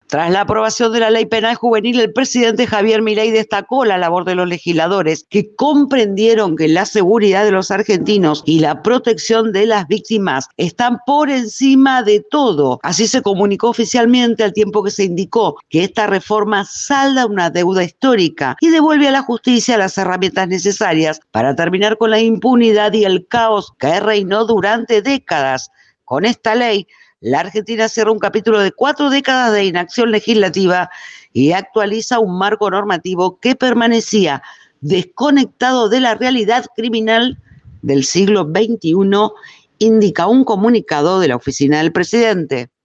Tras la aprobación de la ley penal juvenil, el presidente Javier Milei destacó la labor de los legisladores que comprendieron que la seguridad de los argentinos y la protección de las víctimas están por encima de todo. Así se comunicó oficialmente al tiempo que se indicó que esta reforma salda una deuda histórica y devuelve a la justicia las herramientas necesarias para terminar con la impunidad y el caos que reinó durante décadas. Con esta ley, la Argentina cierra un capítulo de 4 décadas de inacción legislativa y actualiza un marco normativo que permanecía desconectado de la realidad criminal del siglo XXI, indica un comunicado de la oficina del presidente.